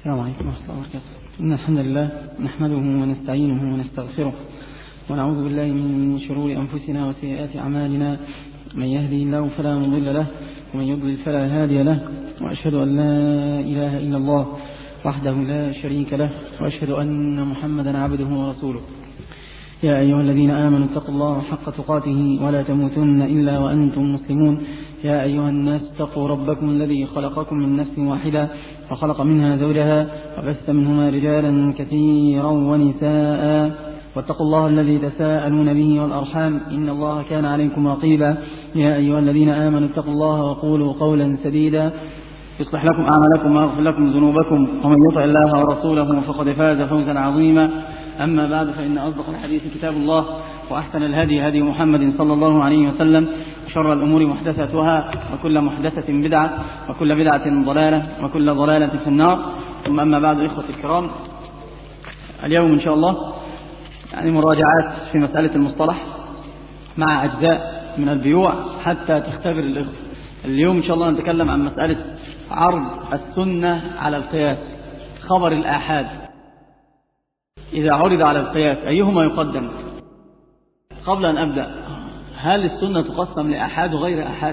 السلام عليكم ورحمة الله وبركاته. إن الحمد لله نحمده ونستعينه ونستغفره ونعوذ بالله من شرور أنفسنا وسيئات أعمالنا، من يهدي الله فلا مضل له ومن يضلل فلا هادي له، وأشهد أن لا إله إلا الله وحده لا شريك له، وأشهد أن محمدا عبده ورسوله. يا أيها الذين آمنوا اتقوا الله حق تقاته ولا تموتن إلا وأنتم مسلمون. يا أيها الناس اتقوا ربكم الذي خلقكم من نفس واحدة وخلق منها زوجها وبث منهما رجالا كثيرا ونساء، واتقوا الله الذي تساءلون به والأرحام إن الله كان عليكم رقيبا. يا أيها الذين آمنوا اتقوا الله وقولوا قولا سديدا يصلح لكم أعمالكم ويغفر لكم ذنوبكم، ومن يطع الله ورسوله فقد فاز فوزا عظيما. أما بعد، فإن أصدق الحديث كتاب الله، وأحسن الهدي هدي محمد صلى الله عليه وسلم، وشر الأمور محدثاتها، وكل محدثة بدعة، وكل بدعة ضلالة، وكل ضلالة في النار. ثم أما بعد، إخوة الكرام، اليوم إن شاء الله يعني مراجعات في مسألة المصطلح مع أجزاء من البيوع حتى تختبر الإخوة. اليوم إن شاء الله نتكلم عن مسألة عرض السنة على القياس، خبر الآحاد إذا عرض على القياس أيهما يقدم؟ قبل أن أبدأ، هل السنة تقسم لأحاد وغير أحاد؟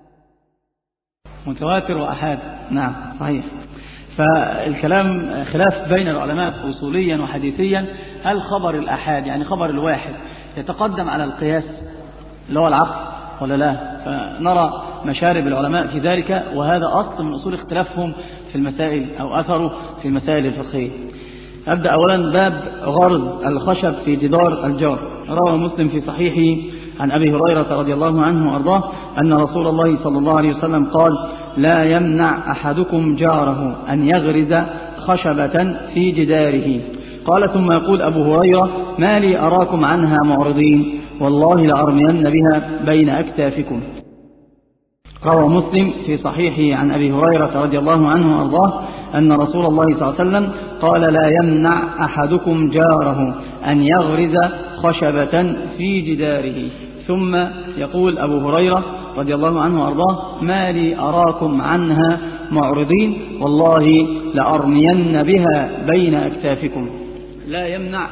متواتر وأحاد؟ نعم صحيح. فالكلام خلاف بين العلماء أصوليا وحديثيا، هل خبر الأحاد يعني خبر الواحد يتقدم على القياس اللي هو العقل ولا لا؟ فنرى مشارب العلماء في ذلك، وهذا أصل من أصول اختلافهم في المسائل أو أثره في المسائل الفقهية. أبدأ أولا باب غرض الخشب في جدار الجار. روى مسلم في صحيحه عن أبي هريرة رضي الله عنه وأرضاه أن رسول الله صلى الله عليه وسلم قال: لا يمنع أحدكم جاره أن يغرز خشبة في جداره. قال: ثم يقول أبو هريرة: ما لي أراكم عنها معرضين، والله لأرمين بها بين أكتافكم. روى مسلم في صحيحه عن أبي هريرة رضي الله عنه وأرضاه أن رسول الله صلى الله عليه وسلم قال: لا يمنع أحدكم جاره أن يغرز خشبة في جداره. ثم يقول أبو هريرة رضي الله عنه وأرضاه: ما لي أراكم عنها معرضين، والله لأرمين بها بين أكتافكم. لا يمنع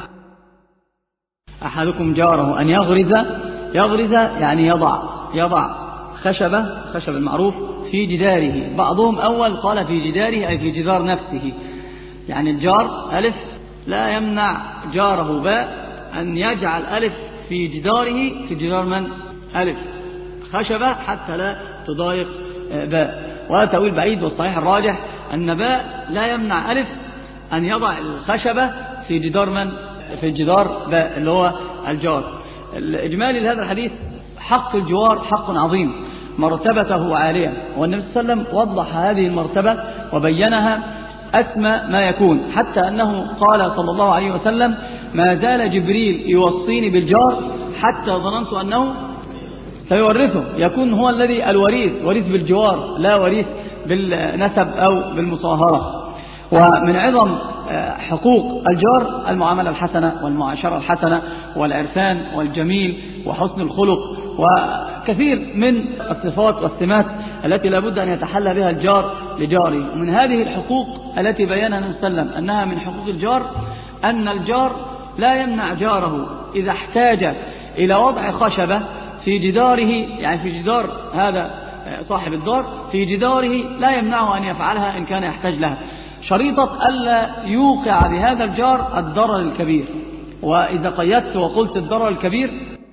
أحدكم جاره أن يغرز يعني يضع خشب المعروف في جداره. بعضهم أول قال في جداره أي في جدار نفسه، يعني الجار ألف، لا يمنع جاره باء أن يجعل ألف في جداره، في جدار من؟ ألف خشبة حتى لا تضايق باء. وهذا تأويل بعيد، والصحيح الراجح أن باء لا يمنع ألف أن يضع الخشبة في جدار من؟ في جدار باء اللي هو الجار. الإجمالي لهذا الحديث: حق الجوار حق عظيم، مرتبته عالية، والنبي صلى الله عليه وسلم وضح هذه المرتبة وبينها أسمى ما يكون، حتى أنه قال صلى الله عليه وسلم: ما زال جبريل يوصيني بالجار حتى ظننت أنه سيورثه، يكون هو الذي وريث بالجوار، لا وريث بالنسب أو بالمصاهرة. ومن عظم حقوق الجار المعاملة الحسنة والمعاشرة الحسنة والعرفان والجميل وحسن الخلق، وكثير من الصفات والسمات التي لابد أن يتحلى بها الجار لجاره. ومن هذه الحقوق التي بيّنها النبي صلى الله عليه وسلم أنها من حقوق الجار أن الجار لا يمنع جاره إذا احتاج إلى وضع خشبة في جداره، يعني في جدار هذا صاحب الدار، في جداره لا يمنعه أن يفعلها إن كان يحتاج لها، شريطة ألا يوقع بهذا الجار الضرر الكبير. وإذا قيدت وقلت الضرر الكبير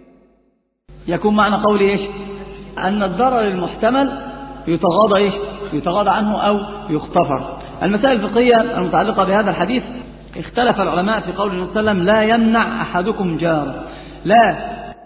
يكون معنى قولي إيش؟ أن الضرر المحتمل يتغاضى عنه أو يغتفر. المسائل الفقهية المتعلقة بهذا الحديث اختلف العلماء في قول النبي صلى الله عليه وسلم: لا يمنع أحدكم جاره. لا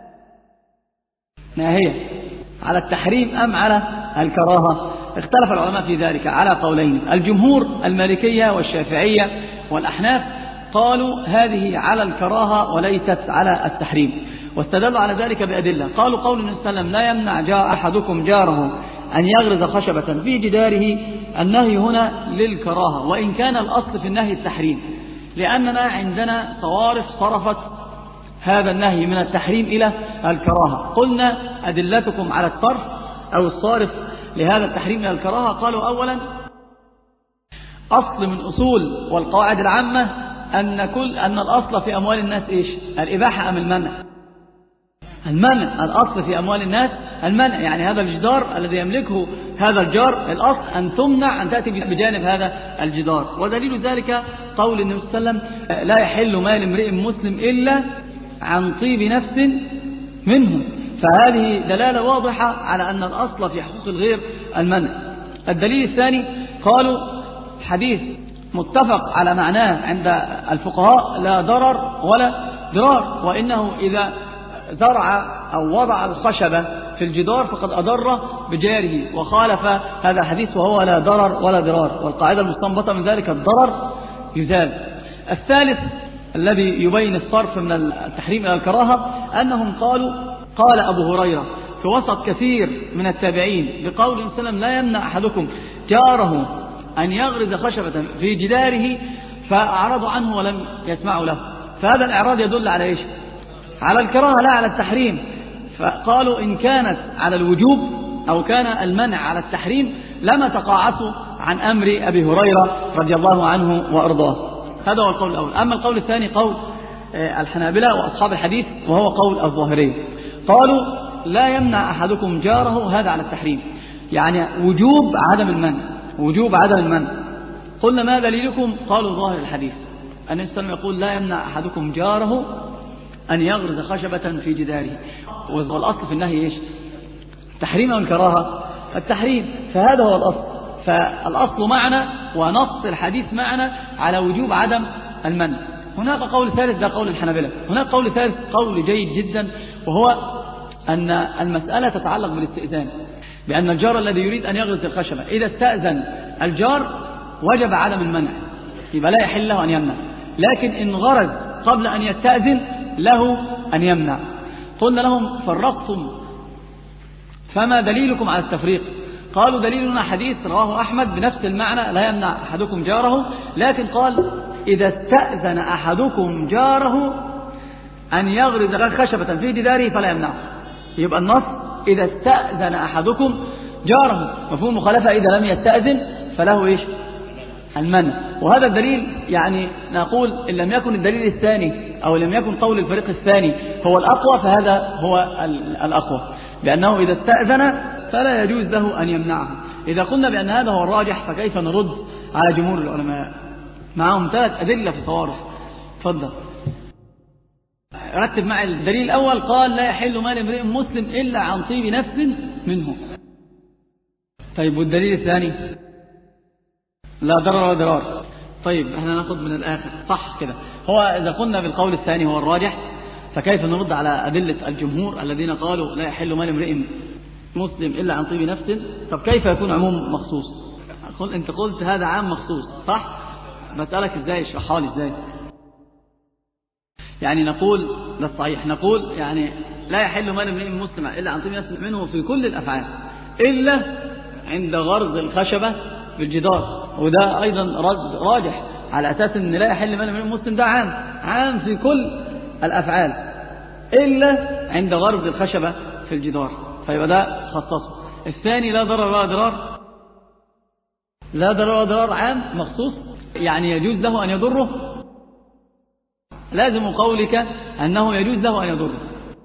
ناهية على التحريم أم على الكراهة؟ اختلف العلماء في ذلك على قولين. الجمهور المالكية والشافعية والأحناف قالوا هذه على الكراهة وليست على التحريم، واستدلوا على ذلك بأدلة. قالوا قول النبي صلى الله عليه وسلم: لا يمنع أحدكم جاره أن يغرز خشبة في جداره، النهي هنا للكراهة، وإن كان الأصل في النهي التحريم، لأننا عندنا صوارف صرفت هذا النهي من التحريم إلى الكراهة. قلنا أدلتكم على الصرف أو الصارف لهذا التحريم إلى الكراهة. قالوا أولا أصل من أصول والقواعد العامة أن الأصل في أموال الناس إيش؟ الإباحة أم المنع؟ المنع. الأصل في أموال الناس المنع، يعني هذا الجدار الذي يملكه هذا الجار الأصل أن تمنع أن تأتي بجانب هذا الجدار. ودليل ذلك قول النبي صلى الله عليه وسلم لا يحل مال امرئ مسلم إلا عن طيب نفس منه. فهذه دلالة واضحة على أن الأصل في حقوق الغير المنع. الدليل الثاني قالوا حديث متفق على معناه عند الفقهاء لا ضرر ولا ضرار، وإنه إذا زرع أو وضع الخشبة في الجدار فقد أضر بجاره وخالف هذا الحديث وهو لا ضرر ولا ضرار، والقاعدة المستنبطة من ذلك الضرر يزال. الثالث الذي يبين الصرف من التحريم إلى الكراهة أنهم قالوا قال أبو هريرة في وسط كثير من التابعين بقول وسلم لا يمنع أحدكم جاره أن يغرز خشبة في جداره فأعرضوا عنه ولم يسمعوا له. فهذا الإعراض يدل على إيش؟ على الكراهة لا على التحريم. فقالوا إن كانت على الوجوب أو كان المنع على التحريم لما تقاعسوا عن أمر أبي هريرة رضي الله عنه وأرضاه. هذا هو القول الأول. أما القول الثاني قول الحنابلة وأصحاب الحديث وهو قول الظاهري، قالوا لا يمنع أحدكم جاره، هذا على التحريم، يعني وجوب عدم المنع، وجوب عدم المنع. قلنا ما دليلكم؟ قالوا ظاهر الحديث أن السلام يقول لا يمنع أحدكم جاره أن يغرز خشبة في جداره، والأصل في النهي إيش؟ تحريم أو الكراهة؟ التحريم. فهذا هو الأصل. فالأصل معنا ونص الحديث معنا على وجوب عدم المنع. هناك قول ثالث، ده قول الحنابلة. هناك قول ثالث قول جيد جدا، وهو أن المسألة تتعلق بالاستئذان، بأن الجار الذي يريد أن يغرز الخشبة إذا استأذن الجار وجب عدم المنع، يبقى لا يحل له أن يمنع. لكن إن غرز قبل أن يستأذن له أن يمنع. قلنا لهم فرقتم فما دليلكم على التفريق؟ قالوا دليلنا حديث رواه أحمد بنفس المعنى لا يمنع أحدكم جاره، لكن قال إذا استأذن أحدكم جاره أن يغرز خشبة في جداره فلا يمنعه. يبقى النص إذا استأذن أحدكم جاره، مفهوم مخالفة إذا لم يستأذن فله إيش؟ المنع. وهذا الدليل يعني نقول إن لم يكن الدليل الثاني أو لم يكن قول الفريق الثاني هو الأقوى فهذا هو الأقوى، بأنه إذا استأذن فلا يجوز له أن يمنعه. إذا قلنا بأن هذا هو الراجح فكيف نرد على جمهور العلماء؟ معهم 3 أدلة في صوارف. تفضل رتب معي. الدليل الأول قال لا يحل مال امرئ مسلم إلا عن طيب نفس منه. طيب والدليل الثاني؟ لا ضرر ولا ضرار. طيب احنا ناخذ من الآخر، صح كده. هو إذا قلنا بالقول الثاني هو الراجح فكيف نرد على أدلة الجمهور الذين قالوا لا يحل مال امرئ مسلم إلا عن طيب نفس؟ طب كيف يكون عموم مخصوص؟ أنت قلت هذا عام مخصوص، صح؟ بسألك إزاي، اشرحها لي إزاي. يعني نقول ده الصحيح، نقول يعني لا يحل مال امرئ مسلم إلا عن طيب نفس منه في كل الأفعال إلا عند غرز الخشبة بالجدار، وده أيضا راجح على أساس أن لا يحل مال امرئ مسلم ده عام في كل الأفعال إلا عند غرز الخشبة في الجدار، فيبقى ده خصصه. الثاني لا ضرر ولا ضرار، لا ضرر ولا ضرار عام مخصوص، يعني يجوز له أن يضره. لازم قولك أنه يجوز له أن يضره.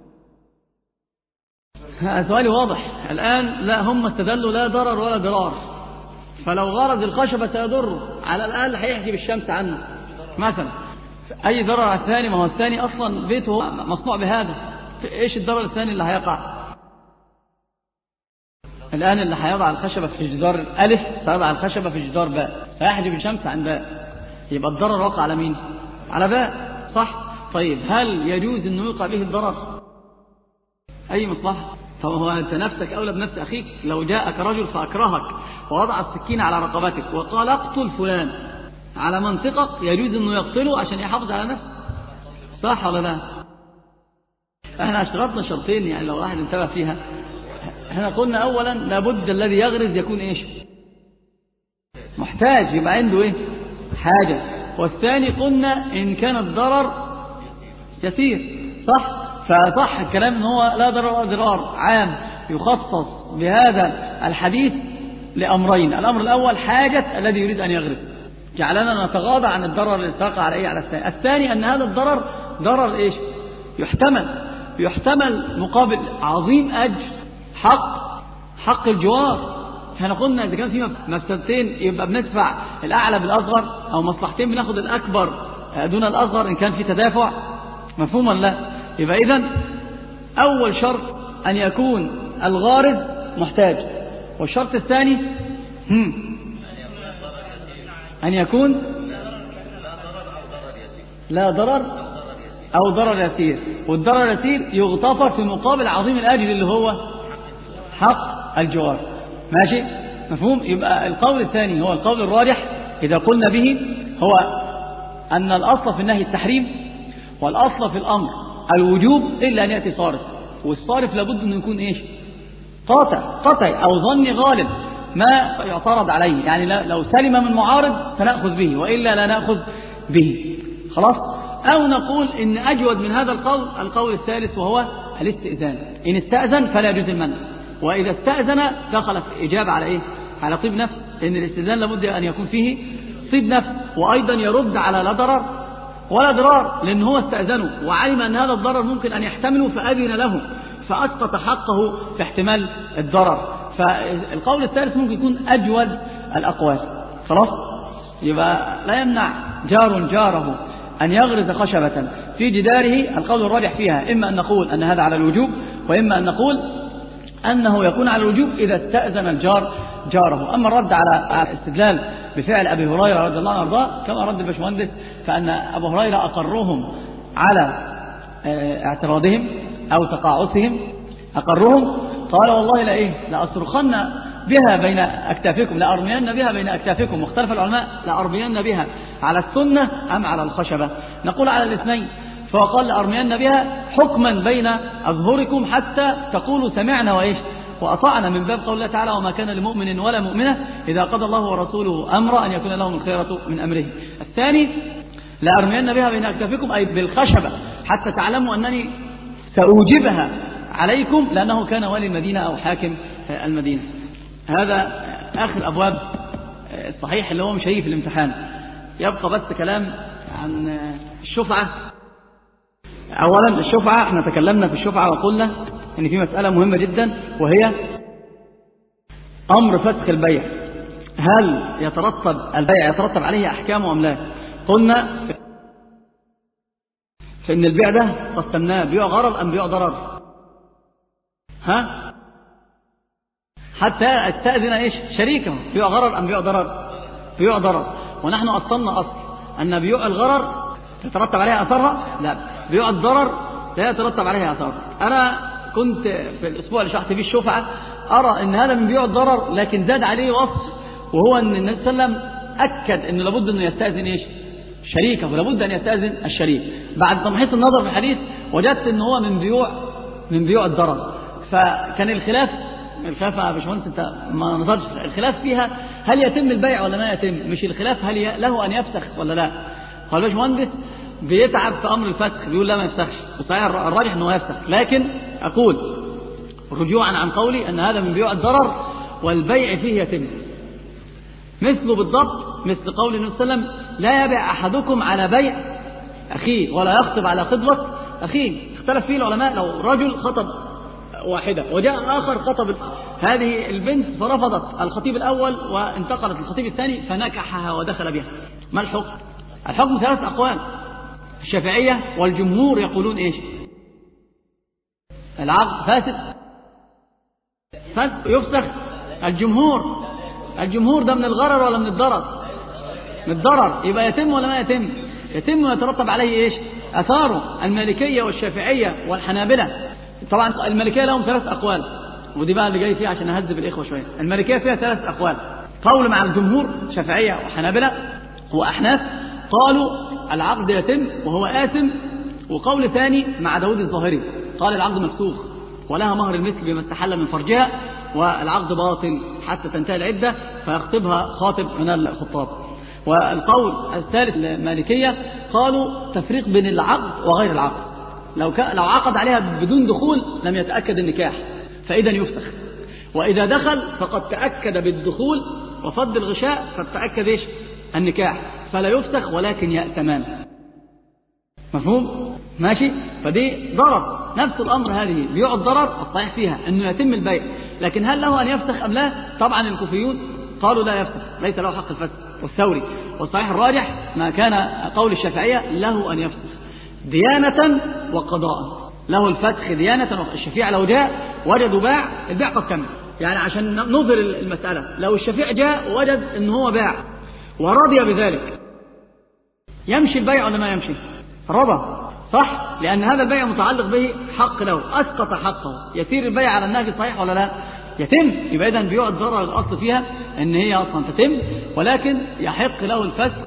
سؤالي واضح الآن. لا، هم استدلوا لا ضرر ولا ضرار، فلو غرز الخشبة سيضره، على الأقل هيحجب الشمس عنه مثلا. أي ضرر على الثاني؟ ما هو الثاني أصلا بيته مصنوع بهذا، إيش الضرر الثاني اللي هيقع؟ الآن اللي هيضع الخشبة في جدار ألف سيضع الخشبة في جدار باء، فيحجب الشمس عن باء، يبقى الضرر وقع على مين؟ على باء، صح؟ طيب هل يجوز أنه يوقع به الضرر؟ أي مصلحة؟ فهو أنت نفسك أولى بنفس أخيك. لو جاءك رجل فأكرهك ووضع السكين على رقبتك وقال اقتل فلان، على منطقك يجوز أنه يقتله عشان يحافظ على نفسه، صح ولا لا؟ احنا اشترطنا شرطين، يعني لو واحد انتبه فيها. احنا قلنا أولا لابد الذي يغرز يكون إيش؟ محتاج، يبقى عنده إيه؟ حاجة. والثاني قلنا إن كان الضرر يسير، صح؟ فصح الكلام إن هو لا ضرر ولا ضرار عام يخصص بهذا الحديث لأمرين. الأمر الأول حاجة الذي يريد أن يغرز، جعلنا نتغاضى عن الضرر اللي ساق على الثاني. الثاني أن هذا الضرر ضرر إيش؟ يحتمل مقابل عظيم أجر حق الجوار. احنا قلنا إذا كان في مفسدتين يبقى بندفع الأعلى بالأصغر، أو مصلحتين بناخد الأكبر دون الأصغر إن كان في تدافع. مفهوم ولا لا؟ يبقى إذن أول شرط أن يكون الغارض محتاج، والشرط الثاني أن يكون لا ضرر أو ضرر يسير، والضرر اليسير يغتفر في مقابل عظيم الأجر اللي هو حق الجوار. ماشي؟ مفهوم؟ يبقى القول الثاني هو القول الراجح إذا قلنا به، هو أن الأصل في النهي التحريم، والأصل في الأمر الوجوب إلا أن يأتي صارف، والصارف لابد أنه يكون إيش؟ قطعي أو ظني غالب ما يعترض عليه، يعني لو سلم من معارض فنأخذ به، وإلا لا نأخذ به. خلاص؟ أو نقول إن أجود من هذا القول الثالث، وهو الاستئذان. إن استأذن فلا يجوز المنع، وإذا استأذن دخل في إجابة على إيه؟ على طيب نفس، إن الاستئذان لابد أن يكون فيه طيب نفس، وأيضا يرد على لا ضرر ولا ضرار، لأن هو استأذنه وعلم أن هذا الضرر ممكن أن يحتمله فأذن له، فأسقط حقه في احتمال الضرر. فالقول الثالث ممكن يكون أجود الأقوال. خلاص؟ يبقى لا يمنع جاره أن يغرز خشبة في جداره. القول الراجح فيها إما أن نقول أن هذا على الوجوب، وإما أن نقول أنه يكون على الوجوب إذا استأذن الجار جاره. أما الرد على الاستدلال بفعل أبي هريرة رضي الله عنه وارضاه كما رد الباشمهندس، فأن أبو هريرة أقرهم على اعتراضهم أو تقاعسهم، أقرهم قال والله لأصرخن بها بين أكتافكم، لأرمين بها بين أكتافكم. واختلف العلماء لأرمين بها على السنة أم على الخشبة؟ نقول على الاثنين. فقال لأرمين بها حكما بين أظهركم حتى تقولوا سمعنا وأطعنا، من باب قول الله تعالى وما كان لمؤمن ولا مؤمنة إذا قضى الله ورسوله أمرا أن يكون لهم الخيرة من أمره. الثاني لأرمين بها بين أكتافكم أي بالخشبة حتى تعلموا أنني سأوجبها عليكم، لأنه كان والي المدينة أو حاكم المدينة. هذا آخر أبواب الصحيح اللي هو مش هيجي في الامتحان. يبقى بس كلام عن الشفعة. أولا الشفعة، احنا تكلمنا في الشفعة وقلنا ان في مسألة مهمة جدا، وهي أمر فسخ البيع. هل يترتب البيع يترتب عليه أحكام أم لا؟ قلنا فإن البيع ده قسمناه بيع غرض أم بيع ضرر؟ حتى استأذن شريكه، بيع غرر أم بيع ضرر؟ بيع ضرر. ونحن أصلنا أصل أن بيع الغرر يترتب عليها أثرها، لا، بيع الضرر لا يترتب عليها أثرها. أنا كنت في الأسبوع اللي شرحت فيه الشفعة أرى أن هذا من بيع الضرر، لكن زاد عليه وصف، وهو أن النبي صلى الله عليه وسلم أكد أنه لابد أنه يستأذن شريكه، ولابد أن يستأذن الشريك. بعد تمحيص النظر في الحديث وجدت أنه هو من بيوع الضرر. فكان الخلاف يا باشمهندس انت ما نظرتش، الخلاف فيها هل يتم البيع ولا ما يتم، مش الخلاف هل له ان يفسخ ولا لا. قال باشمهندس بيتعب في امر الفسخ، بيقول لا ما يفسخش، وصحيح الراجح انه يفسخ، لكن اقول رجوعا عن قولي ان هذا من بيوع الضرر والبيع فيه يتم، مثله بالضبط مثل قول النبي صلى الله عليه وسلم لا يبيع احدكم على بيع اخيه ولا يخطب على خطبة اخيه. اختلف فيه العلماء، لو رجل خطب واحدة وجاء الآخر خطب هذه البنت فرفضت الخطيب الأول وانتقلت للخطيب الثاني فنكحها ودخل بها، ما الحكم؟ الحكم 3 أقوال. الشافعية والجمهور يقولون العقد فاسد يفسخ. الجمهور ده من الغرر ولا من الضرر؟ من الضرر، يبقى يتم ولا ما يتم ويترتب عليه أثاره. المالكية والشافعية والحنابلة، طبعا المالكية لهم 3 أقوال، ودي بقى اللي جاي فيها عشان أهذب الإخوة شوية. المالكية فيها 3 أقوال، قول مع الجمهور شافعية وحنابلة وأحناف قالوا العقد يتم وهو آثم، وقول ثاني مع داود الظاهري قال العقد مفسوخ ولها مهر المثل بما استحل من فرجها، والعقد باطل حتى تنتهي العدة فيخطبها خاطب من الخطاب. والقول الثالث المالكية قالوا تفريق بين العقد وغير العقد، لو عقد عليها بدون دخول لم يتأكد النكاح فإذا يفسخ، وإذا دخل فقد تأكد بالدخول وفض الغشاء قد تأكد النكاح فلا يفسخ ولكن يأتمان. مفهوم؟ ماشي. فدي ضرر، نفس الأمر هذه بيع الضرر الصحيح فيها أنه يتم البيع، لكن هل له أن يفسخ أم لا؟ طبعا الكوفيون قالوا لا يفسخ، ليس له حق الفسخ، والثوري والصحيح الراجح ما كان قول الشافعية له أن يفسخ ديانة وقضاء، له الفسخ ديانة. الشفيع لو جاء وجدوا باع، البيع قد كمل، يعني عشان نظر المسألة، لو الشفيع جاء وجد أن هو باع ورضي بذلك يمشي البيع ولا ما يمشي؟ رضى، صح؟ لأن هذا البيع متعلق به حق له، أسقط حقه، يسير البيع على النهج الصحيح ولا لا؟ يتم. يبقى إذن بيوع الضرر الأصل فيها أن هي أصلا تتم، ولكن يحق له الفسخ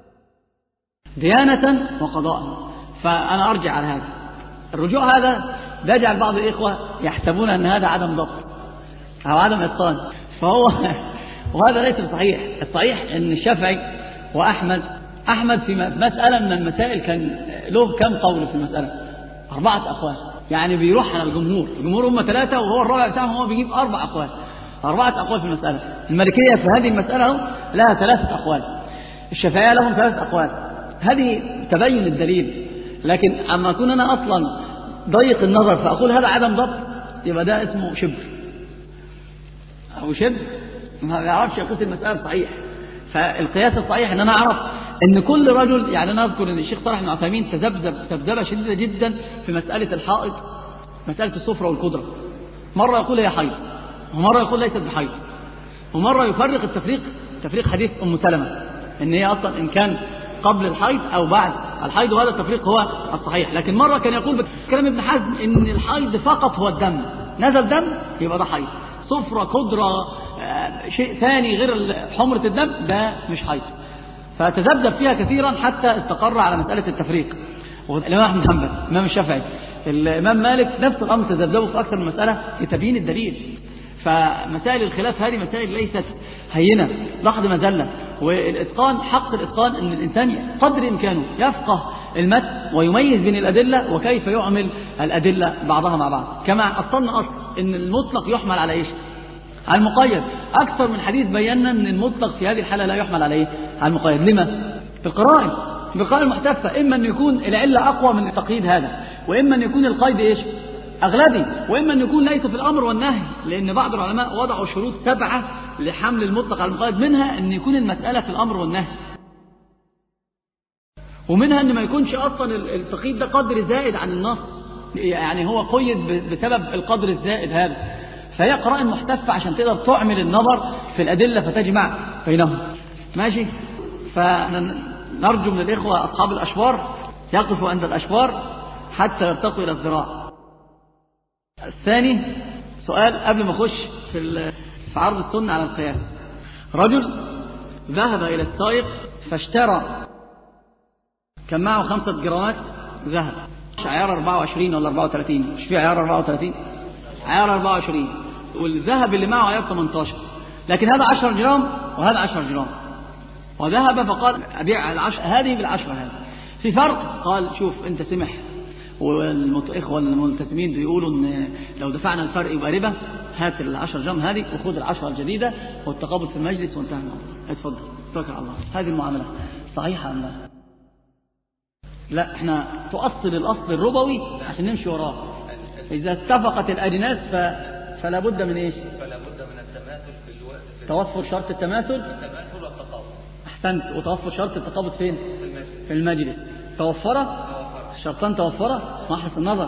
ديانة وقضاء. فأنا أرجع على هذا الرجوع. هذا يجعل بعض الإخوة يحسبون أن هذا عدم ضبط أو عدم إتقان، وهذا ليس صحيح. الصحيح أن الشافعي وأحمد في مسألة من المسائل كان له كم قول في المسألة؟ 4 أقوال، يعني بيروح على الجمهور هم 3 وهو الرابع بتاعهم، هو بيجيب 4 أقوال، 4 أقوال في المسألة. المالكية في هذه المسألة لها 3 أقوال، الشافعية لهم 3 أقوال. هذه تبين الدليل. لكن أما أكون أنا أصلا ضيق النظر فأقول هذا عدم ضبط، يبقى ده اسمه شبر أو شبر، ما يعرفش يقيس المسألة صحيح. فالقياس الصحيح أن أنا أعرف أن كل رجل، يعني أنا أذكر أن الشيخ صالح بن عثيمين تذبذبة شديدة جدا في مسألة الحائض، مسألة الصفرة والقدرة. مرة يقول هي حيض، ومرة يقول ليست بحيض، ومرة يفرق تفريق حديث أم سلمة أن هي أصلا إن كان قبل الحيض أو بعد الحيض، وهذا التفريق هو الصحيح. لكن مرة كان يقول بكلام ابن حزم أن الحيض فقط هو الدم، نزل دم يبقى ده حيض، صفرة قدرة شيء ثاني غير حمرة الدم ده مش حيض. فتذبذب فيها كثيرا حتى استقر على مسألة التفريق. والإمام أحمد بن حنبل، الإمام الشافعي، الإمام مالك نفس الأمر، تذبذبوا في أكثر من مسألة لتبيين الدليل. فمسائل الخلاف هذه مسائل ليست هينة لحظة مزلة. والإتقان، حق الإتقان أن الإنسان قدر إمكانه يفقه المتن ويميز بين الأدلة وكيف يعمل الأدلة بعضها مع بعض. كما أصلنا أن المطلق يحمل على إيش؟ على المقيد. أكثر من حديث بينا أن المطلق في هذه الحالة لا يحمل عليه على المقيد. لما؟ في القرائن المحتفة، إما أن يكون العلة أقوى من التقييد هذا، وإما أن يكون القيد إيش؟ أغلبي، وإما أن يكون ليس في الأمر والنهي، لأن بعض العلماء وضعوا شروط 7 لحمل المطلق على المقيد، منها أن يكون المسألة في الأمر والنهي، ومنها أن ما يكونش أصلا التقييد ده قدر زائد عن النص، يعني هو قيد بسبب القدر الزائد هذا. فهي قرائن محتفة عشان تقدر تعمل النظر في الأدلة فتجمع بينهم. ماشي. فنرجو من الإخوة أصحاب الأشوار يقفوا عند الأشوار حتى يرتقوا إلى الذراع. الثاني سؤال قبل ما أخش في عرض السنة على القياس. رجل ذهب إلى السائق فاشترى، كان معه 5 جرامات ذهب، عيار 24 ولا 34، مش في عيار 34، عيار 24، والذهب اللي معه عيار 18، لكن هذا 10 جرام وهذا 10 جرام. وذهب فقال أبيع هذه بالعشرة هذه، في فرق. قال شوف أنت سمح، والإخوة الملتزمين بيقولوا إن لو دفعنا الفرق يبقى ربا، هات 10 جرام هذه وخذ 10 الجديدة والتقابض في المجلس وانتهى الموضوع. اتفضل توكل على الله. هذه المعاملة صحيحة أم لا؟ لا، احنا تؤصل الأصل الربوي عشان نمشي وراه. إذا اتفقت الأجناس فلا بد من إيش؟ فلا بد من التماثل في الوقت، توفر شرط التماثل والتقابض. أحسنت. وتوفر شرط التقابض فين؟ في المجلس. توفره الشرطان، توفره محرص النظر.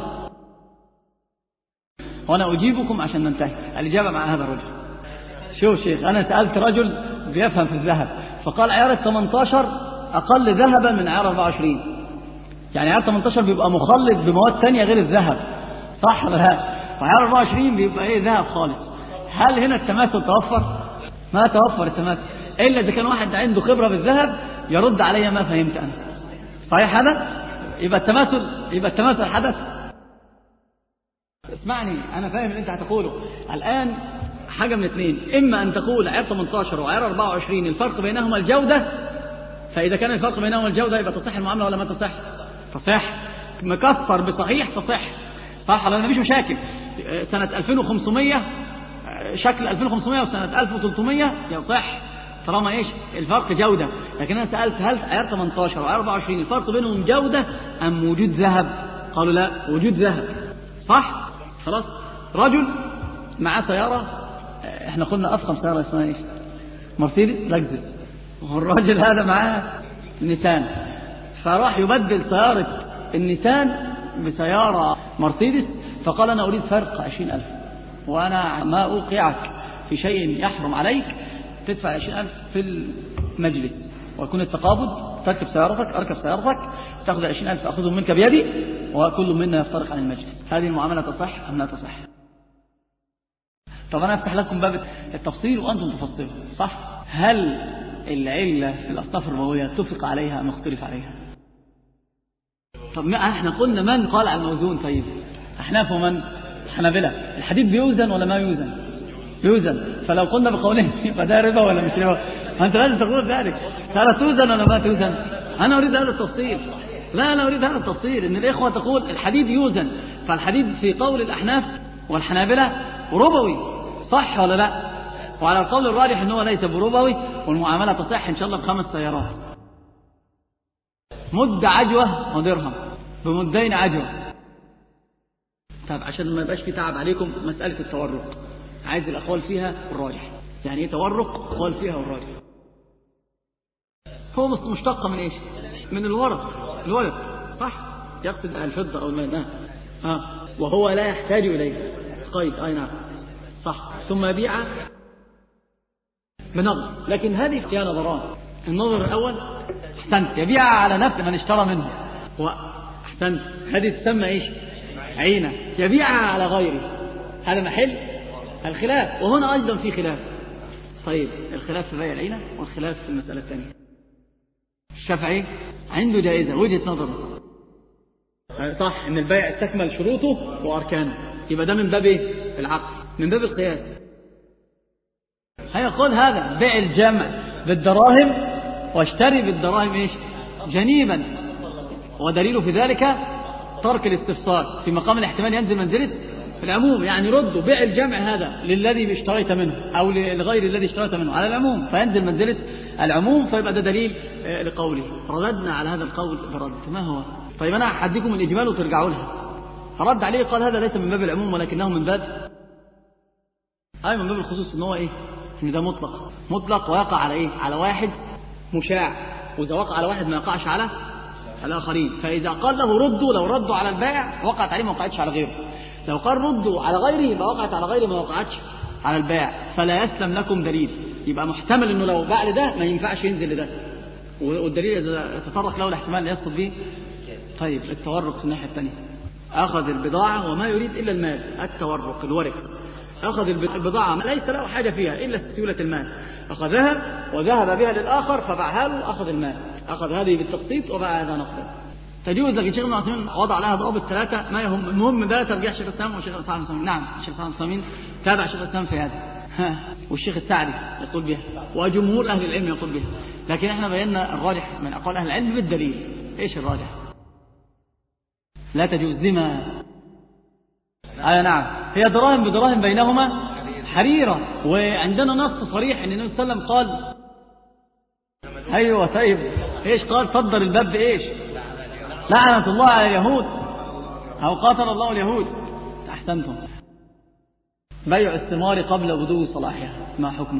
وأنا أجيبكم عشان ننتهي الإجابة مع هذا الرجل. شوف شيخ، أنا سألت رجل بيفهم في الذهب فقال عيار 18 أقل ذهبا من عيار 24، يعني عيار 18 بيبقى مخلط بمواد ثانية غير الذهب، صح ولا لا؟ وعيار 24 بيبقى ايه؟ ذهب خالص. هل هنا التماثل توفر؟ ما توفر التماثل، إلا إذا كان واحد عنده خبرة بالذهب يرد علي ما فهمت أنا. صحيح هذا؟ يبقى التماثل حدث. اسمعني، أنا فاهم اللي أنت هتقوله الآن. حاجة من اثنين، إما أن تقول عيار 18 وعيار 24 الفرق بينهما الجودة، فإذا كان الفرق بينهما الجودة يبقى تصح المعاملة ولا ما تصح؟ تصح. مكسر بصحيح تصح، صح ولا ما فيش مشاكل. سنة 2500 شكل 2500 وسنة 1300 يصح طالما إيش الفرق جودة. لكن أنا سألت هل عيار 18 وعيار 24 الفرق بينهم جودة أم وجود ذهب؟ قالوا لا، وجود ذهب. صح؟ خلاص. رجل معاه سيارة، احنا قلنا أفخم سيارة اسمها إيش؟ مرسيدس لكزس، والراجل هذا معاه نيسان، فراح يبدل سيارة النيسان بسيارة مرسيدس، فقال أنا أريد فرق 20,000، وأنا ما أوقعك في شيء يحرم عليك، تدفع 20,000 في المجلس ويكون التقابض، تركب سيارتك أركب سيارتك، تأخذ 20,000 أخذهم منك بيدي، وكل منا يفترق عن المجلس. هذه المعاملة تصح أم لا تصح؟ طب أنا أفتح لكم باب التفصيل وأنتم تفصلوا. صح؟ هل العلة في الأصناف الربوية تفق عليها أم اختلف عليها؟ طب ما احنا قلنا من قال على الموزون؟ طيب أحناف ومن؟ حنابلة. الحديد بيوزن ولا ما يوزن؟ يوزن. فلو قلنا بقولين يبقى ده ربا ولا مش ربا؟ أنت لازم تقول ذلك. هل توزن ولا ما توزن؟ أنا أريد هذا التفصيل. لا، أنا أريد هذا التفصيل، إن الإخوة تقول الحديد يوزن، فالحديد في قول الأحناف والحنابلة ربوي، صح ولا لا؟ وعلى القول الراجح إنه ليس بربوي، والمعاملة تصح إن شاء الله ب5 سيارات، مد عجوة ودرهم بمدين عجوة. طب عشان ما يبقاش في تعب عليكم، مسألة التورق عايز الأقوال فيها والراجح. يعني إيه تورق؟ أقوال فيها والراجح. هو مشتق من إيش؟ من الورق. الورق صح؟ يقصد الفضة أو الماء. وهو لا يحتاج إليه قيد. أي نعم صح. ثم يبيع بنظر، لكن هذه فيها نظران. النظر الأول أحسنت، يبيع على نفس من اشترى منه، وأحسنت هذه تسمى إيش؟ عينة. يبيع على غيره، هذا محل الخلاف، وهنا أيضا في خلاف. طيب الخلاف في بيع العينة والخلاف في المسألة الثانية. الشافعي عنده جائزة، وجهة نظره صح إن البيع تكمل شروطه وأركانه، يبقى ده من باب العقل، من باب القياس. هيقول هذا بيع الجمع بالدراهم واشتري بالدراهم إيش؟ جنيبا، ودليله في ذلك ترك الاستفسار في مقام الاحتمال ينزل منزلة العموم. يعني ردوا بيع الجمع هذا للذي اشتريت منه أو للغير الذي اشتريت منه على العموم، فينزل منزلة العموم، فيبقى ده دليل لقوله. رددنا على هذا القول برد. ما هو؟ طيب أنا هديكم الإجمال وترجعوا لها. رد عليه قال هذا ليس من باب العموم ولكنه من باب من باب الخصوص. إن هو إيه؟ إن ده مطلق ويقع على إيه؟ على واحد مشاع، وإذا وقع على واحد ما يقعش على الآخرين. فإذا قال له ردوا، لو ردوا على البائع وقعت عليه ما وقعتش على غيره، لو قال ردوا على غيره يبقى وقعت على غيره ما وقعتش على البائع. فلا يسلم لكم دليل، يبقى محتمل إنه لو باع لده ما ينفعش ينزل لده، والدليل إذا تطرق له الاحتمال لا يسقط به. طيب التورق في الناحية الثانية، أخذ البضاعة وما يريد إلا المال. التورق الورق، أخذ البضاعة ليس له حاجة فيها إلا سيولة المال، أخذها وذهب بها للآخر فباعها له، أخذ المال، أخذ هذه بالتقسيط وباع هذا نقدا. تجوز. لكن شيخ ابن عثيمين وضع لها ضوابط 3 ما يهم. المهم ده ترجيح شيخ الإسلام وشيخ الإسلام. نعم شيخ الإسلام تابع شيخ الإسلام في هذا، والشيخ السعدي يقول بها، وجمهور أهل العلم يقول بها. لكن احنا بينا الراجح من أقوال أهل العلم بالدليل. إيش الراجح؟ لا تجوز. لما؟ نعم، هي دراهم بدراهم بينهما حريرة، وعندنا نص صريح ان النبي صلى الله عليه وسلم قال ايوه. طيب ايش قال؟ صدر الباب بايش؟ لعنة الله على اليهود او قاتل الله اليهود. احسنتم. بيع الثمار قبل بدو صلاحها ما حكمه؟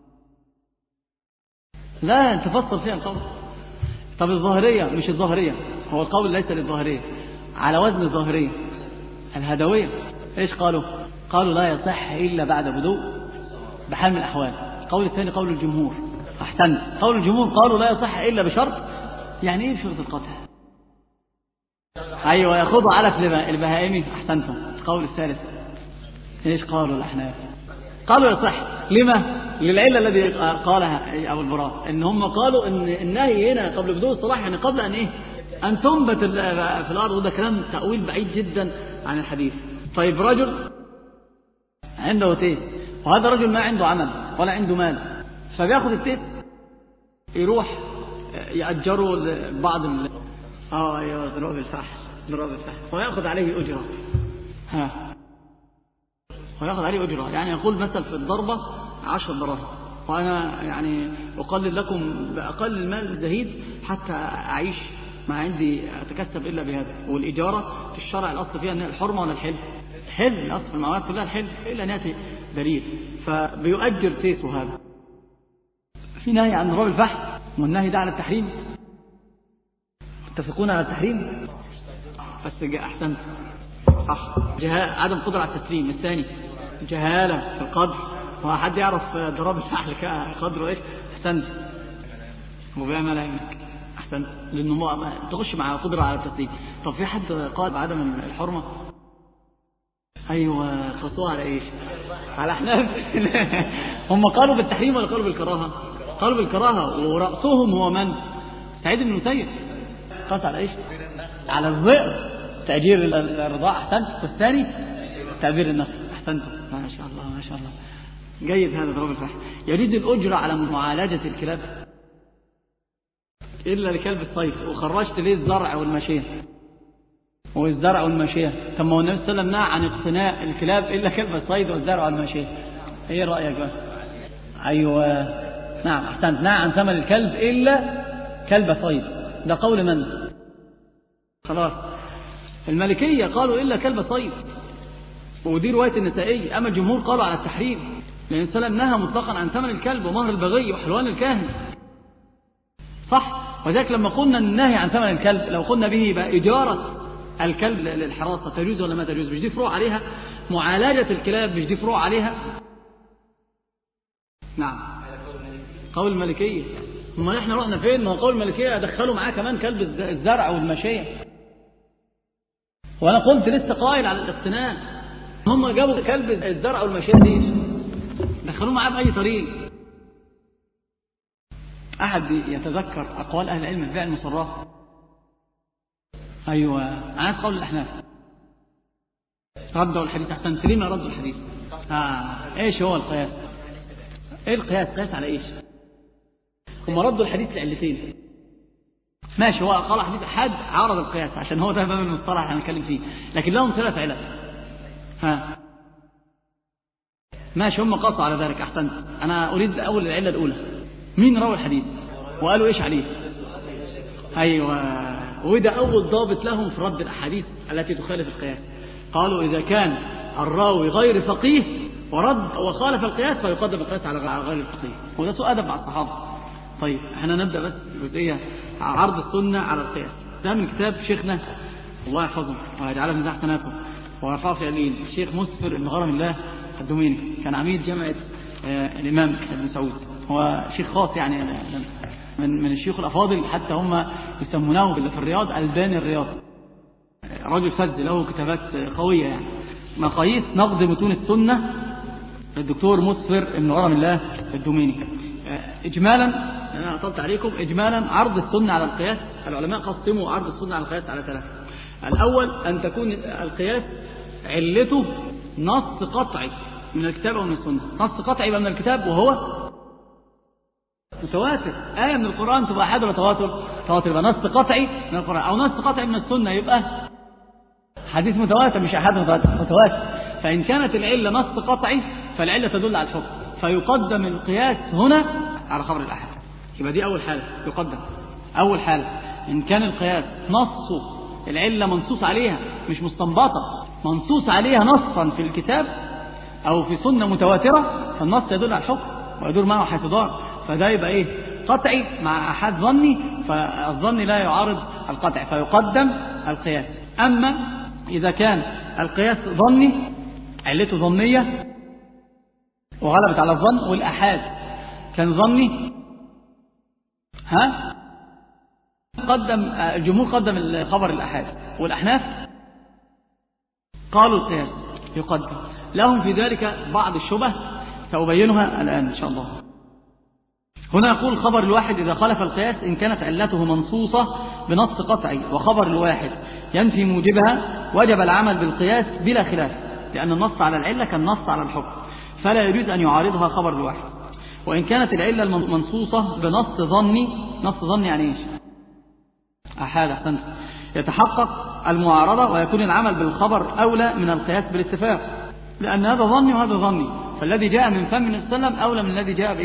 لا تفصل فيها القول. طب الظاهرية مش الظاهرية، هو القول ليس للظاهرية، على وزن الظاهرية الهدوية. ايش قالوا؟ قالوا لا يصح إلا بعد بدو بحال من الأحوال. القول الثاني قول الجمهور. أحسنت. قول الجمهور قالوا لا يصح إلا بشرط. يعني إيه بشرط القطع؟ أيوة يخوض علف البهائمي. أحسنتم. القول الثالث إيش قالوا الأحناف؟ قالوا يصح. لما؟ للعلة الذي قالها أبو البراء، إن هم قالوا إن النهي هنا قبل بدو الصلاح، يعني قبل أن إيه؟ أن تنبت في الأرض. وده كلام تأويل بعيد جدا عن الحديث. طيب رجل عنده تيس، وهذا رجل ما عنده عمل ولا عنده مال، فبياخد التيس يروح يأجره بعض ايوه ضرب الفحل ويأخذ عليه أجرة. ويأخذ عليه أجرة، يعني يقول مثلا في الضربة 10 دراهم، وأنا يعني أقلل لكم بأقل المال الزهيد حتى أعيش ما عندي أتكسب إلا بهذا. والإجارة في الشرع الأصل فيها أنها الحرمة ولا الحل؟ الحل، الأصل في المعاملات كلها الحل إلا نأتي دليل، فبيؤجر سيسه هذا. في نهي عن ضرب الفحل، والنهي ده على التحريم، متفقون على التحريم. بس أحسنت صح، عدم قدرة على التسليم. الثاني جهالة في القدر، وحد يعرف ضرب الفحل قدره إيش؟ أحسنت، وبيعمل عينك. أحسنت، لأنه تخش مع قدرة على التسليم. طب في حد قال بعدم الحرمة؟ أيوة، خصوها على إيش؟ على أحناف. هم قالوا بالتحريم ولا قالوا بالكراهة؟ قالوا بالكراهة، ورأسهم هو من؟ سعيد بن المسيب. قاس على إيش؟ على الظئر، تأجير الرضاع. أحسنت. والثاني تعبير النفس. أحسنت، ما شاء الله ما شاء الله، جيد هذا ضرب الفحل. يريد الأجرة على معالجة الكلاب إلا لكلب الصيد، وخرجت ليه الزرع والماشية والزرع والماشية. طب ما هو النبي صلى الله عليه وسلم نهى عن اقتناء الكلاب إلا كلب الصيد والزرع والماشية. إيه رأيك بقى؟ أيوة نعم أحسنت، نهى عن ثمن الكلب إلا كلب صيد. ده قول من؟ خلاص، المالكية قالوا إلا كلب صيد، ودي رواية النسائي. أما الجمهور قالوا على التحريم، لأن صلى الله عليه وسلم نهى مطلقا عن ثمن الكلب ومهر البغي وحلوان الكاهن. صح. وذلك لما قلنا النهي عن ثمن الكلب، لو قلنا به يبقى إجارة الكلب للحراسة تجوز ولا ما تجوز؟ مش دي فروع عليها؟ معالجة الكلاب مش دي فروع عليها؟ نعم، قول المالكية. ما احنا رحنا فين؟ ما هو قول المالكية دخلوا معاه كمان كلب الزرع والماشية. وانا قلت لسه قائل على الاقتناء، هم جابوا كلب الزرع والماشية دي دخلوه معاه بأي طريق. أحد يتذكر أقوال أهل العلم في بيع المصرات؟ أيوة، أنا قول الأحناف ردوا الحديث. أحسن، لما ردوا الحديث؟ إيش هو القياس؟ إيه القياس؟ قياس على إيش؟ هم ردوا الحديث لعلتين. ماشي، هو قال حديث حد عارض القياس عشان هو ده باب المصطلح اللي هنتكلم فيه، لكن لهم 3 علل. ماشي، هم قاسوا على ذلك. أحسنت، أنا أريد أول العلة الأولى. مين روى الحديث وقالوا إيش عليه؟ أيوة، وده أول ضابط لهم في رد الأحاديث التي تخالف القياس. قالوا إذا كان الراوي غير فقيه ورد وخالف القياس فيقدم القياس على غير الفقيه، وده سوء أدب مع الصحابة. طيب احنا نبدأ بس جزئية عرض السنة على القياس. ده من كتاب شيخنا الله يحفظه ويجعله من حسناته ورفعه في عليين، الشيخ مسفر بن غرم الله الدوميني، كان عميد جامعة الإمام ابن سعود، هو شيخ خاص يعني من الشيوخ الأفاضل، حتى هم يسمونه في الرياض ألباني الرياض. رجل فذ له كتابات قوية يعني. مقاييس نقد متون السنة الدكتور مسفر بن غرم الله الدوميني. إجمالا، أنا أطلت عليكم، إجمالا عرض السنة على القياس، العلماء قسموا عرض السنة على القياس على 3. الأول أن تكون القياس علته نص قطعي من الكتاب أو من السنة. نص قطعي يبقى من الكتاب وهو متواتر، آية من القرآن تبقى أحد ولا تواتر؟ تواتر، يبقى نص قطعي من القرآن، أو نص قطعي من السنة يبقى حديث متواتر، مش أحد متواتر. فإن كانت العلة نص قطعي فالعلة تدل على الحكم، فيقدم القياس هنا على خبر الأحد. يبقى دي أول حالة يقدم. أول حالة إن كان القياس نصه العلة منصوص عليها مش مستنبطة، منصوص عليها نصا في الكتاب أو في سنة متواترة، فالنص يدل على الحكم ويدور معه حيث دار، فده يبقى إيه؟ قطعي مع أحد ظني، فالظن لا يعارض القطع فيقدم القياس. أما إذا كان القياس ظني علته ظنية وغلبت على الظن، والأحاد كان ظني، قدم الجمهور قدم الخبر الأحاد، والأحناف قالوا القياس يقدم. لهم في ذلك بعض الشبه سأبينها الآن إن شاء الله. هنا يقول خبر الواحد إذا خالف القياس إن كانت علته منصوصة بنص قطعي وخبر الواحد ينفي موجبها وجب العمل بالقياس بلا خلاف، لأن النص على العلة كالنص على الحكم، فلا يجوز أن يعارضها خبر الواحد. وإن كانت العلة المنصوصة بنص ظني، نص ظني يعني إيش؟ أحاد، أحسنت، يتحقق المعارضة ويكون العمل بالخبر أولى من القياس بالاتفاق، لأن هذا ظني وهذا ظني، فالذي جاء من فم النبي صلى الله عليه وسلم أولى من الذي جاء بإيه؟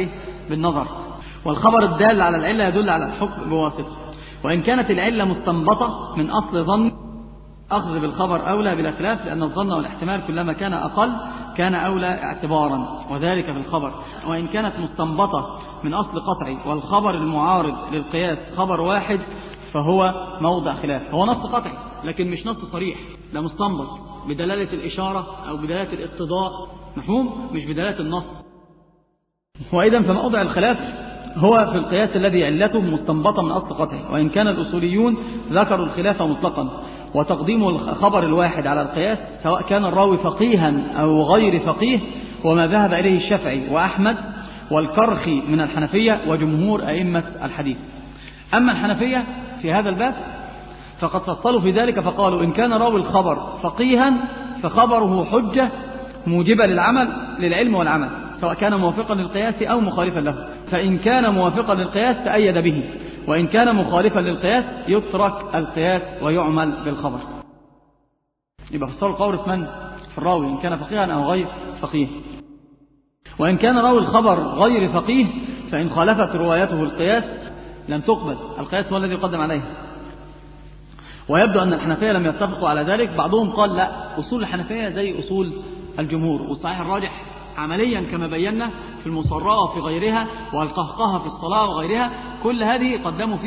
بالنظر. والخبر الدال على العلة يدل على الحكم بواسطة. وإن كانت العلة مستنبطة من أصل ظن أخذ بالخبر أولى بلا خلاف، لأن الظن والاحتمال كلما كان أقل كان أولى اعتبارا، وذلك في الخبر. وإن كانت مستنبطة من أصل قطعي والخبر المعارض للقياس خبر واحد فهو موضع خلاف. هو نص قطعي لكن مش نص صريح، ده مستنبط بدلالة الإشارة أو بدلالة الاقتضاء، مفهوم؟ مش بدلالة النص. وإذا فموضع الخلاف هو في القياس الذي علته مستنبطة من أصل قطعي. وإن كان الأصوليون ذكروا الخلاف مطلقا، وتقديم الخبر الواحد على القياس سواء كان الراوي فقيها أو غير فقيه، وما ذهب إليه الشافعي وأحمد والكرخي من الحنفية وجمهور أئمة الحديث. أما الحنفية في هذا الباب فقد فصلوا في ذلك فقالوا إن كان راوي الخبر فقيها فخبره حجة موجبة للعلم والعمل، سواء كان موافقا للقياس أو مخالفا له. فإن كان موافقا للقياس تأيد به، وإن كان مخالفا للقياس يترك القياس ويعمل بالخبر. يبقى فصلوا قولة من في الراوي إن كان فقيها أو غير فقيه. وإن كان راوي الخبر غير فقيه فإن خالفت روايته القياس لم تقبل، القياس هو الذي يقدم عليه. ويبدو أن الحنفية لم يتفقوا على ذلك. بعضهم قال لا، أصول الحنفية زي أصول الجمهور، والصحيح الراجح عمليا كما بينا في المصراء وفي غيرها والقهقه في الصلاة وغيرها، كل هذه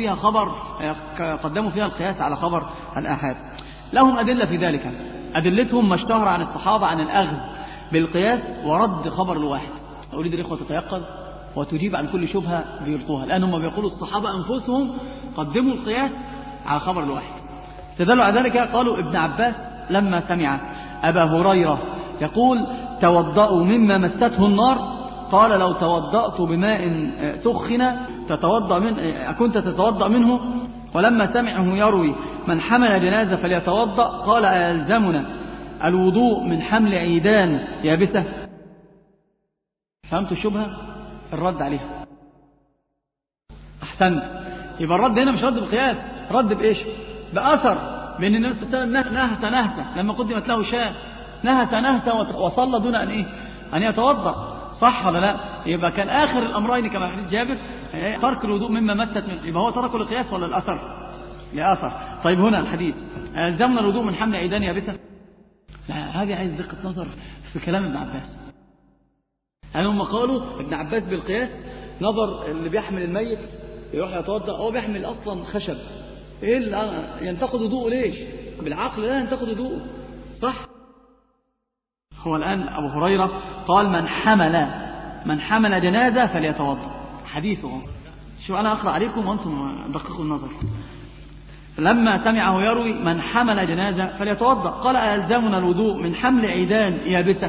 قدموا فيها القياس على خبر الآحاد. لهم أدلة في ذلك، أدلتهم ما اشتهر عن الصحابة عن الأخذ بالقياس ورد خبر الواحد. أريد الإخوة تتيقظ وتجيب عن كل شبهة بيلقوها، لأنهم بيقولوا الصحابة أنفسهم قدموا القياس على خبر الواحد. استدلوا على ذلك قالوا ابن عباس لما سمع أبا هريرة يقول توضأوا مما مسته النار قال لو توضأت بماء سخن كنت تتوضأ منه. ولما سمعه يروي من حمل جنازة فليتوضأ قال أيلزمنا الوضوء من حمل عيدان يابسة. فهمتوا الشبهة؟ الرد عليها. أحسنت. يبقى الرد هنا مش رد بالقياس، رد بإيش؟ بأثر، بأن الناس نهت لما قدمت له شاة نهت وصلى دون أن يتوضأ، صح ولا لا؟ يبقى كان آخر الأمرين كما حديث جابر ترك الوضوء مما مست يبقى هو تركه للقياس ولا الأثر؟ لأثر. طيب هنا الحديث ألزمنا الوضوء من حمل عيدان يابسة، لا هذه عايز دقة نظر في كلام ابن عباس. يعني هم قالوا ابن عباس بالقياس نظر اللي بيحمل الميت يروح يتوضأ، هو بيحمل أصلا خشب، إيه اللي ينتقد وضوءه ليش؟ بالعقل لا ينتقد وضوءه، صح؟ هو الآن أبو هريرة قال من حمل جنازة فليتوضأ، حديثه. شو أنا أقرأ عليكم وأنتم دققوا النظر. لما سمعه يروي من حمل جنازة فليتوضأ قال ألزمنا الوضوء من حمل عيدان يابسة.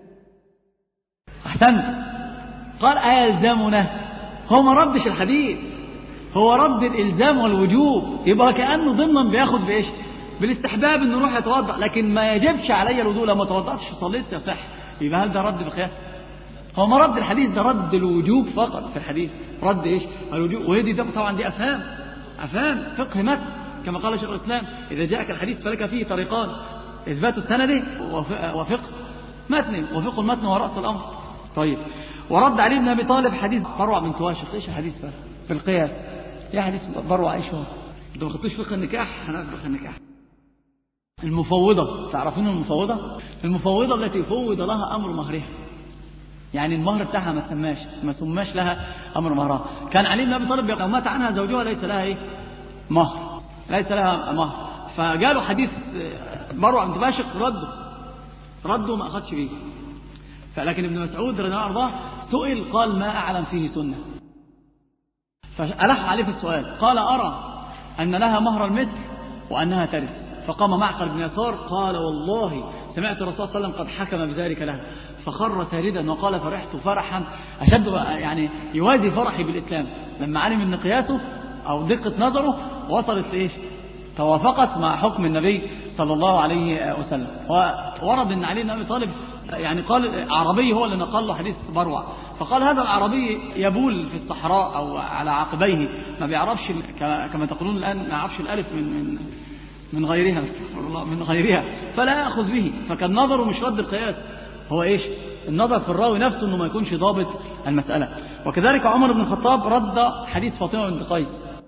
أحسنت. قال ألزمنا، هو ما ردش الحديث، هو رد الإلزام والوجوب. يبقى كأنه ضمن بياخد بإيش؟ بالاستحباب إنه يروح يتوضأ، لكن ما يجبش علي الوضوء لما توضأتش وصليت يصح. يبقى هل ده رد بالقياس؟ هو ما رد الحديث، ده رد الوجوب فقط في الحديث، رد إيش؟ الوجوب. وهذه طبعا دي أفهام فقه متن، كما قال شيخ الإسلام إذا جاءك الحديث فلك فيه طريقان: إثبات السند وفقه متن، وفقه المتن هو رأس الأمر. طيب، ورد علي بن أبي طالب حديث بروع بن تواشق. إيش الحديث في القياس؟ يا حديث بروع إيش هو؟ أنتوا ما خدتوش فقه النكاح؟ هنعرف فقه النكاح. المفوضة، تعرفين المفوضة التي فوض لها أمر مهرها، يعني المهر بتاعها ما سماش لها أمر مهرها. كان علي بن أبي طالب لو مات عنها زوجها ليس لها مهر، ليس لها مهر، فقالوا حديث بروع بن تواشق ردوا ما أخذش بيه. فلكن ابن مسعود رضي الله عنه سئل قال ما أعلم فيه سنة، فألح عليه في السؤال قال أرى أن لها مهر المثل وأنها ترث. فقام معقل بن يسار قال والله سمعت الرسول صلى الله عليه وسلم قد حكم بذلك لها، فخر ساردا وقال فرحت فرحا أشد، يعني يوازي فرحي بالإسلام لما علم أن قياسه أو دقة نظره وصلت لإيش؟ توافقت مع حكم النبي صلى الله عليه وسلم. ورد أن علي بن أبي طالب يعني قال عربي هو اللي نقل له حديث بروع، فقال هذا العربي يبول في الصحراء أو على عقبيه، ما بيعرفش كما تقولون الآن ما يعرفش الألف من غيرها، من غيرها، فلا يأخذ به. فكان نظره مش رد القياس، هو إيش؟ النظر في الراوي نفسه أنه ما يكونش ضابط المسألة. وكذلك عمر بن الخطاب رد حديث فاطمة بنت قيس.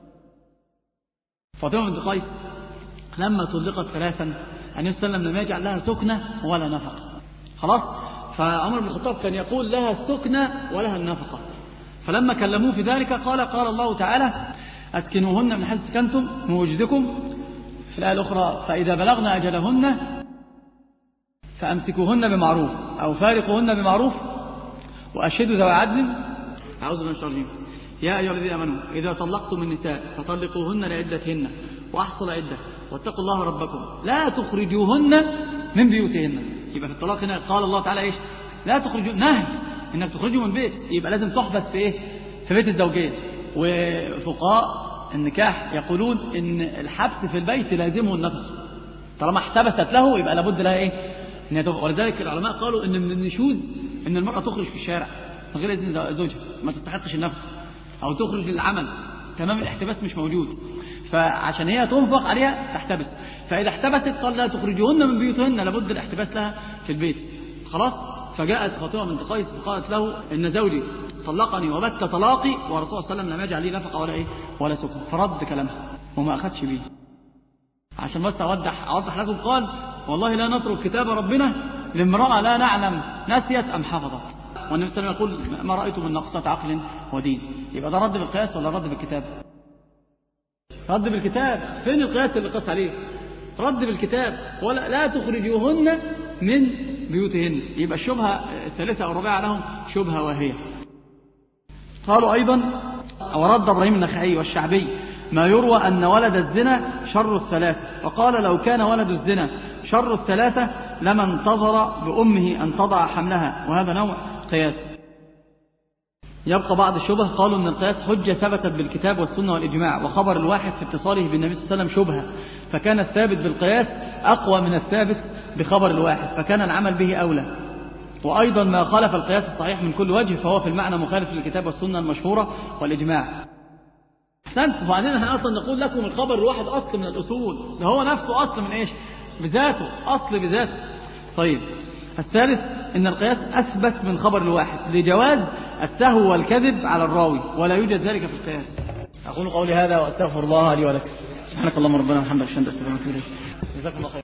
فاطمة بنت قيس لما طلقت ثلاثا النبي صلى الله عليه وسلم لم يجعل لها سكنة ولا نفقة. خلاص، فعمر بن الخطاب كان يقول لها السكنة ولها النفقة. فلما كلموه في ذلك قال الله تعالى أسكنوهن من حيث سكنتم من وجدكم. في الآية الأخرى فإذا بلغن أجلهن فأمسكوهن بمعروف أو فارقوهن بمعروف وأشهدوا ذوي عدل. أعوذ بالله من الشيطان الرجيم. يا أيها الذين آمنوا إذا طلقتم النساء فطلقوهن لعدتهن وأحصوا العدة واتقوا الله ربكم لا تخرجوهن من بيوتهن. يبقى في الطلاق هنا قال الله تعالى إيش؟ لا تخرجوا، نهي إنك تخرجوا من بيت، يبقى لازم تحبس في إيه؟ في بيت الزوجين. وفقهاء النكاح يقولون إن الحبس في البيت لازمه النفس، طالما احتبست له يبقى لابد لها إيه؟ ولذلك العلماء قالوا إن من النشوز إن المرأة تخرج في الشارع من غير إذن زوجها، ما تستحقش النفس، أو تخرج للعمل، تمام الاحتباس مش موجود، فعشان هي تنفق عليها تحتبس. فإذا احتبست قال لا تخرجوهن من بيوتهن، لابد الاحتباس لها في البيت. خلاص، فجاءت فاطمة بنت قيس فقالت له إن زوجي طلقني وبت طلاقي والرسول صلى الله عليه وسلم لم يجعل لي نفقة ولا إيه ولا سكن، فرد كلامها وما أخذش بيه. عشان بس أوضح لكم، قال والله لا نترك كتاب ربنا لامرأة لا نعلم نسيت أم حفظت. والنبي صلى الله عليه وسلم يقول ما رأيت من نقصة عقل ودين. يبقى ده رد بالقياس ولا رد بالكتاب؟ رد بالكتاب. فين القياس اللي قاس عليه؟ رد بالكتاب. ولا لا تخرجوهن من بيوتهن. يبقى الشبهة الثالثة أو الرابعة لهم شبهة واهية. قالوا أيضا ورد إبراهيم النخعي والشعبي ما يروى أن ولد الزنا شر الثلاثة، وقال لو كان ولد الزنا شر الثلاثة لما انتظر بأمه أن تضع حملها، وهذا نوع قياس. يبقى بعض الشبه. قالوا أن القياس حجة ثبتت بالكتاب والسنة والإجماع، وخبر الواحد في اتصاله بالنبي صلى الله عليه وسلم شبهة، فكان الثابت بالقياس أقوى من الثابت بخبر الواحد، فكان العمل به أولى. وأيضا ما خالف القياس الصحيح من كل وجه فهو في المعنى مخالف للكتاب والسنة المشهورة والإجماع. وبعدين احنا أصلا نقول لكم الخبر الواحد أصل من الأصول، ده هو نفسه أصل من إيش؟ بذاته، أصل بذاته. طيب، الثالث إن القياس أثبت من خبر الواحد لجواز السهو والكذب على الراوي، ولا يوجد ذلك في القياس. أقول قولي هذا وأستغفر الله لي ولكم. سبحانك اللهم ربنا وبحمدك أشهد أن لا إله إلا أنت أستغفرك وأتوب إليك. جزاكم الله خير.